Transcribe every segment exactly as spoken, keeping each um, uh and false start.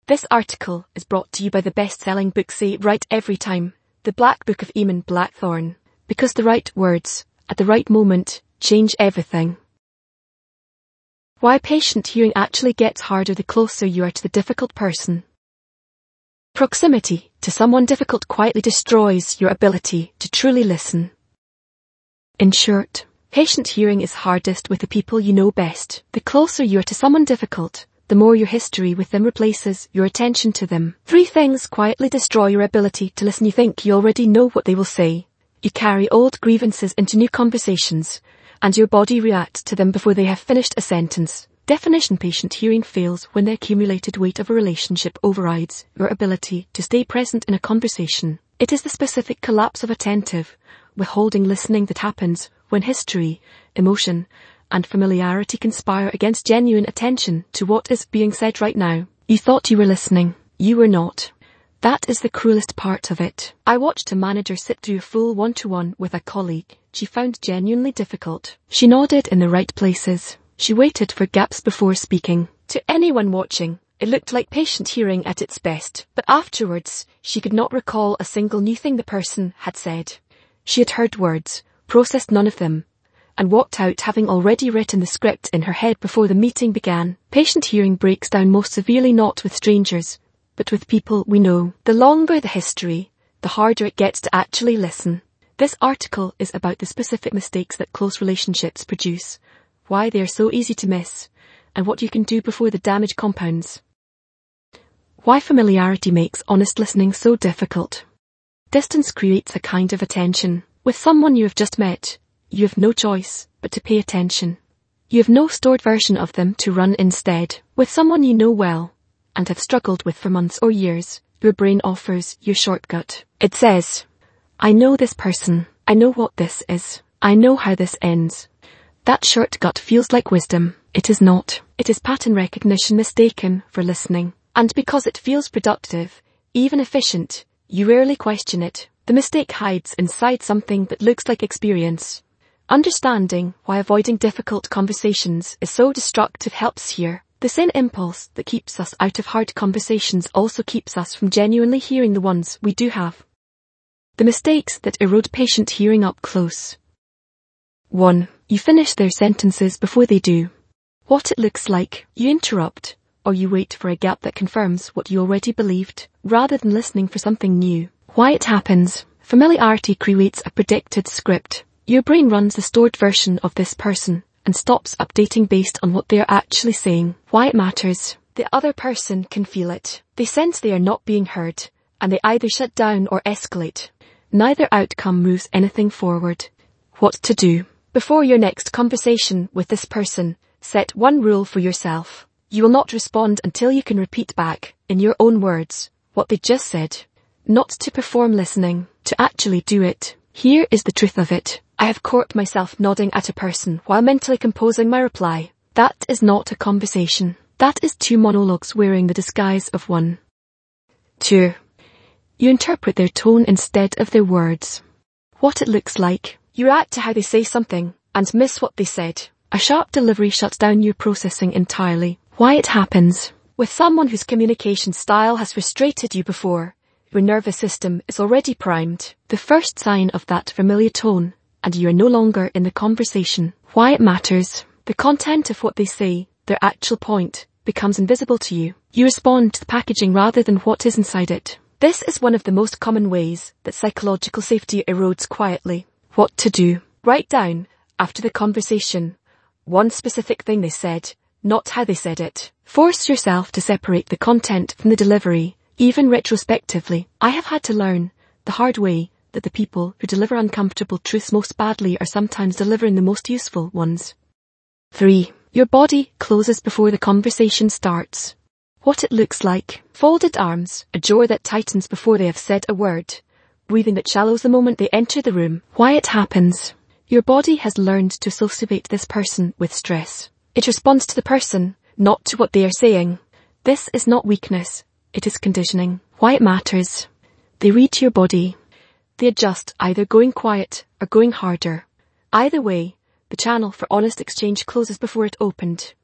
This article is brought to you by the best-selling book Say It Right Every Time, The Black Book of Eamon Blackthorne. Because the right words, at the right moment, change everything. Why patient hearing actually gets harder the closer you are to the difficult person. Proximity to someone difficult quietly destroys your ability to truly listen. In short, patient hearing is hardest with the people you know best. The closer you are to someone difficult, the more your history with them replaces your attention to them. Three things quietly destroy your ability to listen. You think you already know what they will say. You carry old grievances into new conversations, and your body reacts to them before they have finished a sentence. Definition: patient hearing fails when the accumulated weight of a relationship overrides your ability to stay present in a conversation. It is the specific collapse of attentive, withholding listening that happens when history, emotion, and familiarity conspire against genuine attention to what is being said right now. You thought you were listening. You were not. That is the cruelest part of it. I watched a manager sit through a full one-to-one with a colleague she found genuinely difficult. She nodded in the right places. She waited for gaps before speaking. To anyone watching, it looked like patient hearing at its best. But afterwards, she could not recall a single new thing the person had said. She had heard words, processed none of them, and walked out having already written the script in her head before the meeting began. Patient hearing breaks down most severely not with strangers, but with people we know. The longer the history, the harder it gets to actually listen. This article is about the specific mistakes that close relationships produce, why they are so easy to miss, and what you can do before the damage compounds. Why familiarity makes honest listening so difficult. Distance creates a kind of attention. With someone you have just met, you have no choice but to pay attention. You have no stored version of them to run instead. With someone you know well, and have struggled with for months or years, your brain offers your shortcut. It says, I know this person. I know what this is. I know how this ends. That shortcut feels like wisdom. It is not. It is pattern recognition mistaken for listening. And because it feels productive, even efficient, you rarely question it. The mistake hides inside something that looks like experience. Understanding why avoiding difficult conversations is so destructive helps here. The same impulse that keeps us out of hard conversations also keeps us from genuinely hearing the ones we do have. The mistakes that erode patient hearing up close. one. You finish their sentences before they do. What it looks like, you interrupt, or you wait for a gap that confirms what you already believed, rather than listening for something new. Why it happens. Familiarity creates a predicted script. Your brain runs the stored version of this person and stops updating based on what they are actually saying. Why it matters. The other person can feel it. They sense they are not being heard, and they either shut down or escalate. Neither outcome moves anything forward. What to do. Before your next conversation with this person, set one rule for yourself. You will not respond until you can repeat back, in your own words, what they just said. Not to perform listening, to actually do it. Here is the truth of it. I have caught myself nodding at a person while mentally composing my reply. That is not a conversation. That is two monologues wearing the disguise of one. two. You interpret their tone instead of their words. What it looks like. You react to how they say something and miss what they said. A sharp delivery shuts down your processing entirely. Why it happens. With someone whose communication style has frustrated you before, your nervous system is already primed. The first sign of that familiar tone, and you are no longer in the conversation. Why it matters. The content of what they say, their actual point, becomes invisible to you. You respond to the packaging rather than what is inside it. This is one of the most common ways that psychological safety erodes quietly. What to do. Write down, after the conversation, one specific thing they said, not how they said it. Force yourself to separate the content from the delivery, even retrospectively. I have had to learn, the hard way, that the people who deliver uncomfortable truths most badly are sometimes delivering the most useful ones. three. Your body closes before the conversation starts. What it looks like. Folded arms, a jaw that tightens before they have said a word. Breathing that shallows the moment they enter the room. Why it happens. Your body has learned to associate this person with stress. It responds to the person, not to what they are saying. This is not weakness, it is conditioning. Why it matters. They read your body. They adjust, either going quiet or going harder. Either way, the channel for honest exchange closes before it opened.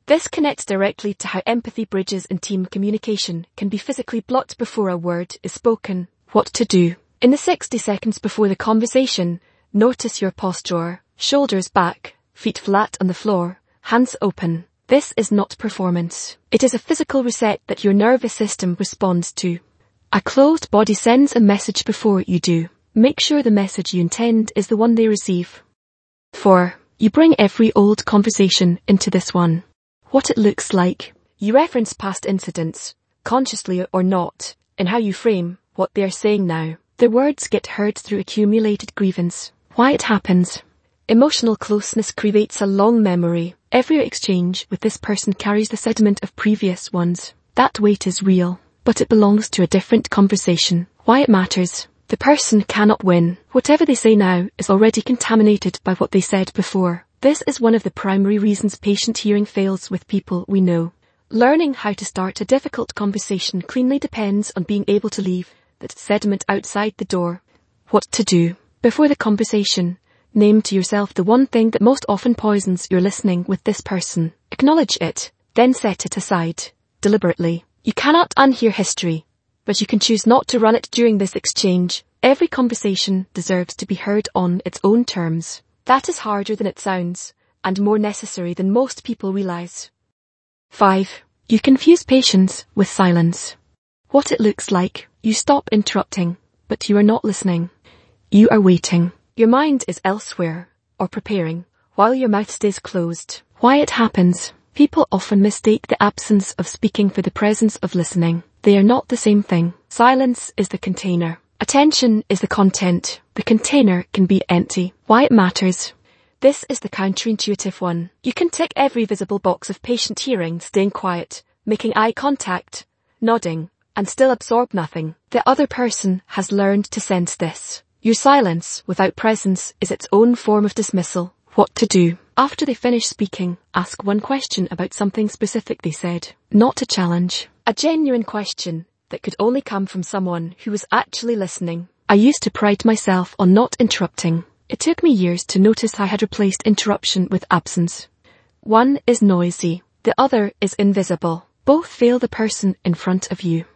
This connects directly to how empathy bridges in team communication can be physically blocked before a word is spoken. What to do? In the sixty seconds before the conversation, notice your posture, shoulders back, feet flat on the floor, hands open. This is not performance. It is a physical reset that your nervous system responds to. A closed body sends a message before you do. Make sure the message you intend is the one they receive. four. You bring every old conversation into this one. What it looks like. You reference past incidents, consciously or not, in how you frame what they are saying now. The words get heard through accumulated grievance. Why it happens. Emotional closeness creates a long memory. Every exchange with this person carries the sediment of previous ones. That weight is real, but it belongs to a different conversation. Why it matters. The person cannot win. Whatever they say now is already contaminated by what they said before. This is one of the primary reasons patient hearing fails with people we know. Learning how to start a difficult conversation cleanly depends on being able to leave that sediment outside the door. What to do? Before the conversation, name to yourself the one thing that most often poisons your listening with this person. Acknowledge it, then set it aside, deliberately. You cannot unhear history, but you can choose not to run it during this exchange. Every conversation deserves to be heard on its own terms. That is harder than it sounds, and more necessary than most people realize. five. You confuse patience with silence. What it looks like. You stop interrupting, but you are not listening. You are waiting. Your mind is elsewhere, or preparing, while your mouth stays closed. Why it happens. People often mistake the absence of speaking for the presence of listening. They are not the same thing. Silence is the container. Attention is the content. The container can be empty. Why it matters. This is the counterintuitive one. You can tick every visible box of patient hearing, staying quiet, making eye contact, nodding, and still absorb nothing. The other person has learned to sense this. Your silence without presence is its own form of dismissal. What to do? After they finish speaking, ask one question about something specific they said. Not a challenge. A genuine question that could only come from someone who was actually listening. I used to pride myself on not interrupting. It took me years to notice I had replaced interruption with absence. One is noisy. The other is invisible. Both fail the person in front of you.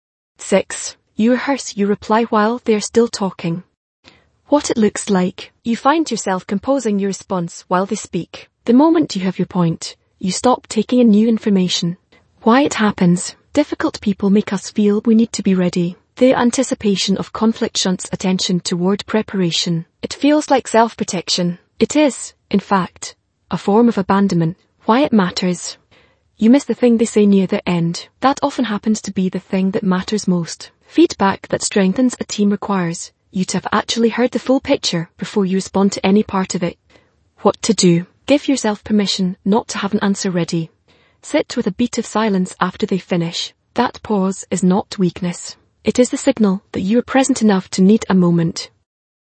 six. You rehearse your reply while they are still talking. What it looks like. You find yourself composing your response while they speak. The moment you have your point, you stop taking in new information. Why it happens. Difficult people make us feel we need to be ready. The anticipation of conflict shunts attention toward preparation. It feels like self-protection. It is, in fact, a form of abandonment. Why it matters. You miss the thing they say near the end. That often happens to be the thing that matters most. Feedback that strengthens a team requires you to have actually heard the full picture before you respond to any part of it. What to do. Give yourself permission not to have an answer ready. Sit with a beat of silence after they finish. That pause is not weakness. It is the signal that you are present enough to need a moment.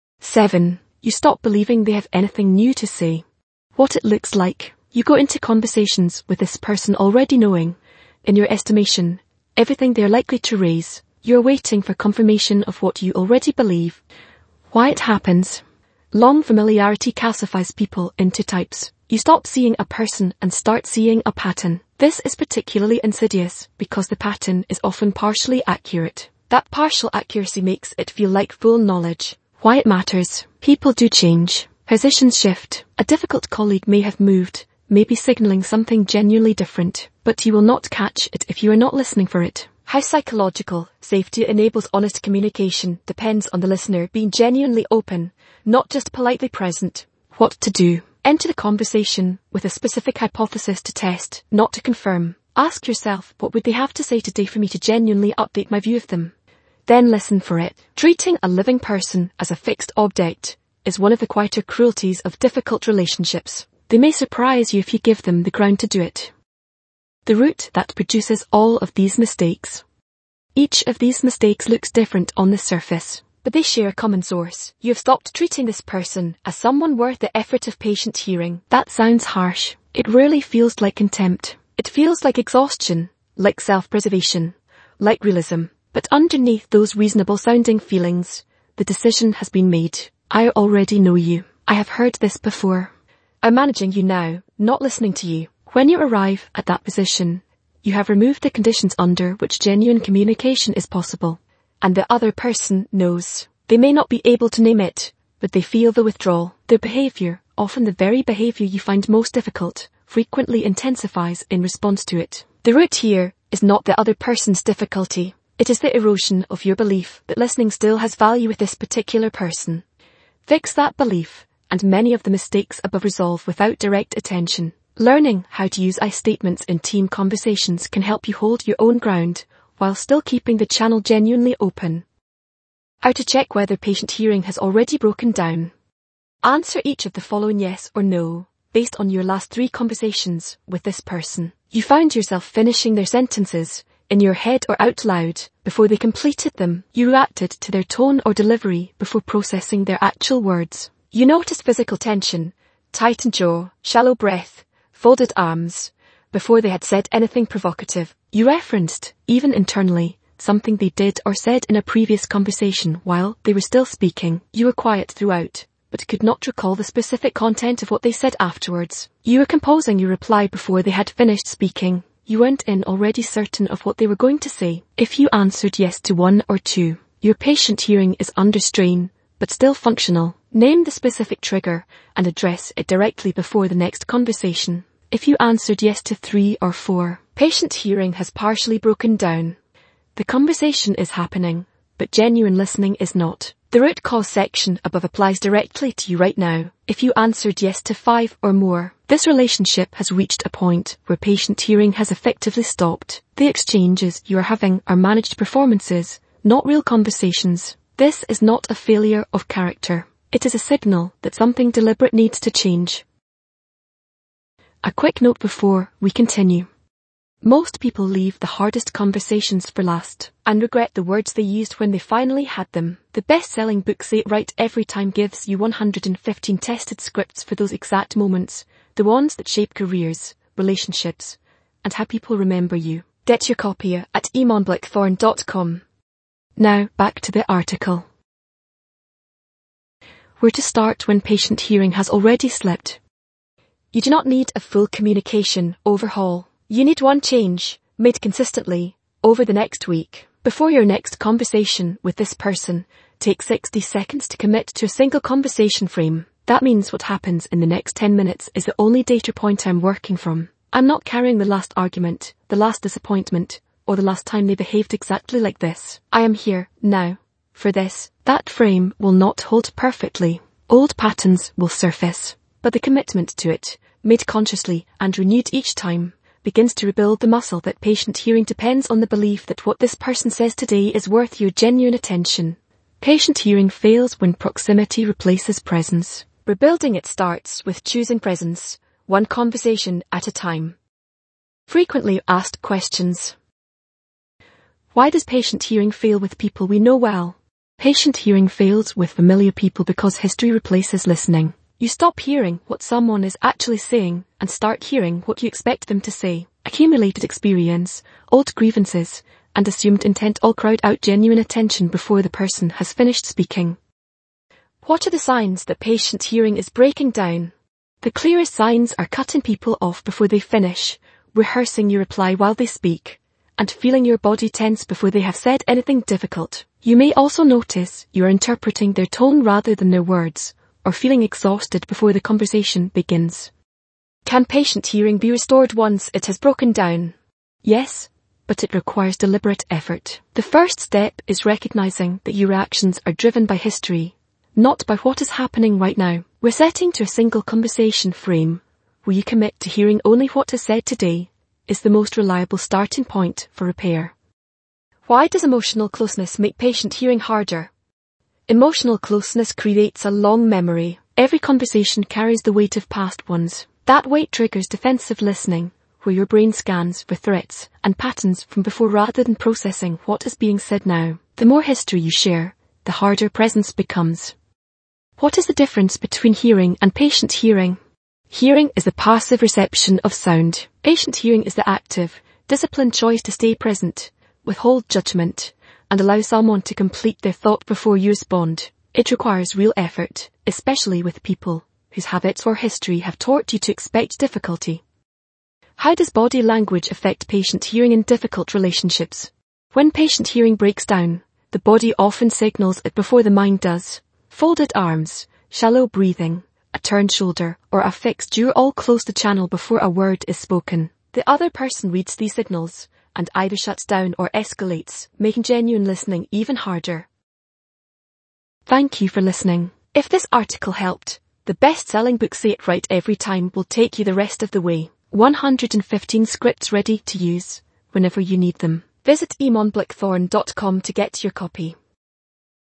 seven. You stop believing they have anything new to say. What it looks like. You go into conversations with this person already knowing, in your estimation, everything they are likely to raise. You are waiting for confirmation of what you already believe. Why it happens. Long familiarity calcifies people into types. You stop seeing a person and start seeing a pattern. This is particularly insidious because the pattern is often partially accurate. That partial accuracy makes it feel like full knowledge. Why it matters. People do change. Positions shift. A difficult colleague may have moved, maybe signaling something genuinely different, but you will not catch it if you are not listening for it. How psychological safety enables honest communication depends on the listener being genuinely open, not just politely present. What to do. Enter the conversation with a specific hypothesis to test, not to confirm. Ask yourself, what would they have to say today for me to genuinely update my view of them? Then listen for it. Treating a living person as a fixed object is one of the quieter cruelties of difficult relationships. They may surprise you if you give them the ground to do it. The root that produces all of these mistakes. Each of these mistakes looks different on the surface, but they share a common source. You have stopped treating this person as someone worth the effort of patient hearing. That sounds harsh. It rarely feels like contempt. It feels like exhaustion, like self-preservation, like realism. But underneath those reasonable-sounding feelings, the decision has been made. I already know you. I have heard this before. I'm managing you now, not listening to you. When you arrive at that position, you have removed the conditions under which genuine communication is possible, and the other person knows. They may not be able to name it, but they feel the withdrawal. Their behaviour, often the very behaviour you find most difficult, frequently intensifies in response to it. The root here is not the other person's difficulty. It is the erosion of your belief that listening still has value with this particular person. Fix that belief, and many of the mistakes above resolve without direct attention. Learning how to use I statements in team conversations can help you hold your own ground, while still keeping the channel genuinely open. How to check whether patient hearing has already broken down. Answer each of the following yes or no, based on your last three conversations with this person. You found yourself finishing their sentences, in your head or out loud, before they completed them. You reacted to their tone or delivery before processing their actual words. You noticed physical tension, tightened jaw, shallow breath, folded arms, before they had said anything provocative. You referenced, even internally, something they did or said in a previous conversation while they were still speaking. You were quiet throughout, but could not recall the specific content of what they said afterwards. You were composing your reply before they had finished speaking. You went in already certain of what they were going to say. If you answered yes to one or two, your patient hearing is under strain, but still functional. Name the specific trigger and address it directly before the next conversation. If you answered yes to three or four, patient hearing has partially broken down. The conversation is happening, but genuine listening is not. The root cause section above applies directly to you right now. If you answered yes to five or more, this relationship has reached a point where patient hearing has effectively stopped. The exchanges you are having are managed performances, not real conversations. This is not a failure of character. It is a signal that something deliberate needs to change. A quick note before we continue. Most people leave the hardest conversations for last, and regret the words they used when they finally had them. The best-selling book Say It Right Every Time gives you one hundred fifteen tested scripts for those exact moments, the ones that shape careers, relationships, and how people remember you. Get your copy at eamon blackthorn dot com. Now, back to the article. Where to start when patient hearing has already slipped. You do not need a full communication overhaul. You need one change, made consistently, over the next week. Before your next conversation with this person, take sixty seconds to commit to a single conversation frame. That means what happens in the next ten minutes is the only data point I'm working from. I'm not carrying the last argument, the last disappointment, or the last time they behaved exactly like this. I am here, now, for this. That frame will not hold perfectly. Old patterns will surface, but the commitment to it, made consciously and renewed each time, begins to rebuild the muscle that patient hearing depends on the belief that what this person says today is worth your genuine attention. Patient hearing fails when proximity replaces presence. Rebuilding it starts with choosing presence, one conversation at a time. Frequently asked questions. Why does patient hearing fail with people we know well? Patient hearing fails with familiar people because history replaces listening. You stop hearing what someone is actually saying and start hearing what you expect them to say. Accumulated experience, old grievances, and assumed intent all crowd out genuine attention before the person has finished speaking. What are the signs that patient hearing is breaking down? The clearest signs are cutting people off before they finish, rehearsing your reply while they speak, and feeling your body tense before they have said anything difficult. You may also notice you are interpreting their tone rather than their words, or feeling exhausted before the conversation begins. Can patient hearing be restored once it has broken down? Yes, but it requires deliberate effort. The first step is recognizing that your reactions are driven by history, not by what is happening right now. Resetting to a single conversation frame, where you commit to hearing only what is said today, is the most reliable starting point for repair. Why does emotional closeness make patient hearing harder? Emotional closeness creates a long memory. Every conversation carries the weight of past ones. That weight triggers defensive listening, where your brain scans for threats and patterns from before rather than processing what is being said now. The more history you share, the harder presence becomes. What is the difference between hearing and patient hearing? Hearing is the passive reception of sound. Patient hearing is the active, disciplined choice to stay present, withhold judgment, and allow someone to complete their thought before you respond. It requires real effort, especially with people whose habits or history have taught you to expect difficulty. How does body language affect patient hearing in difficult relationships? When patient hearing breaks down, the body often signals it before the mind does. Folded arms, shallow breathing, a turned shoulder, or a fixed jaw all close the channel before a word is spoken. The other person reads these signals and either shuts down or escalates, making genuine listening even harder. Thank you for listening. If this article helped, the best-selling book Say It Right Every Time will take you the rest of the way. one hundred fifteen scripts ready to use whenever you need them. Visit eamon blackthorne dot com to get your copy.